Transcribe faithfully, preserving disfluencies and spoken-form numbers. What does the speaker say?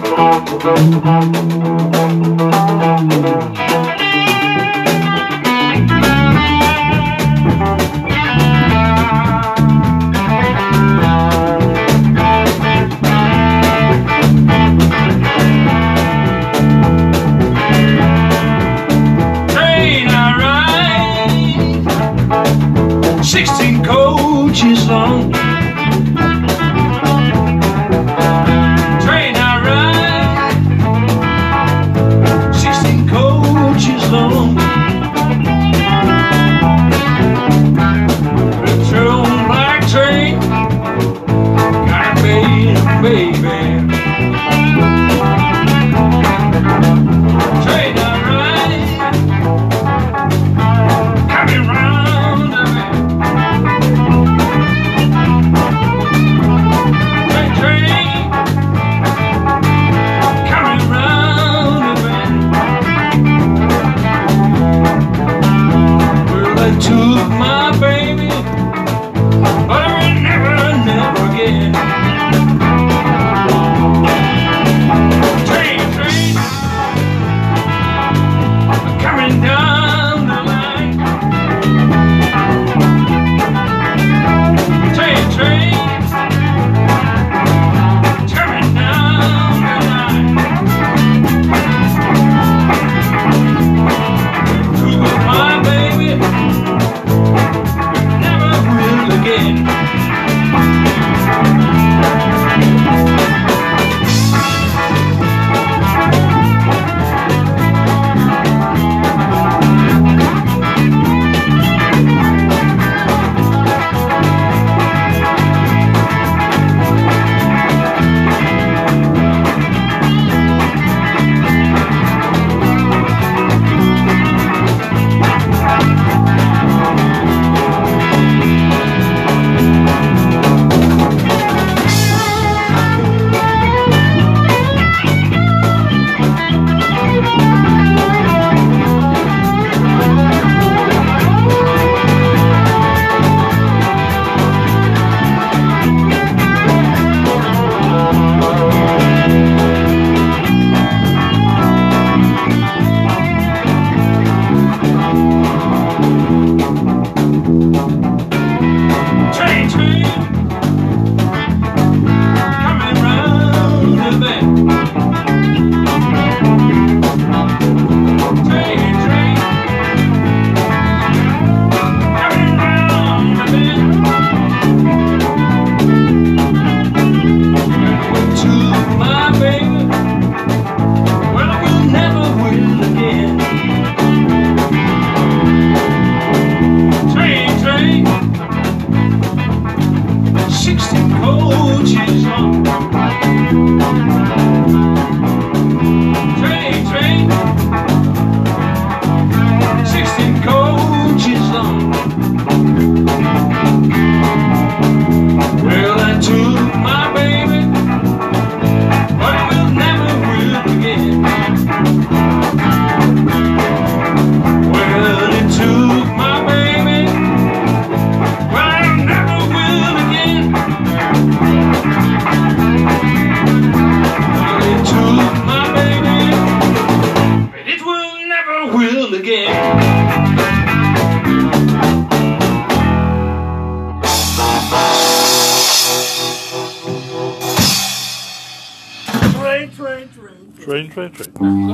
Sixteen coaches long. Train I ride, sixteen coaches long. It's your own black train, got a baby, baby. Train I ride, coming round the bend. Took my baby, but I will never, never again. Train, train, coming down the line. Train, train, coming down the line. Took my baby, again. Train, train, coming round the bend. Train, train, coming round the bend. To my baby, well, I will never will again. Train, train, sixteen coaches long. Train, train, sixteen coaches long. Well, I took my baby, but I will never will again. Well, it took my baby, well, I never will again. Well, it took my baby, but it will never will again. Train, train, train. Train, train, train.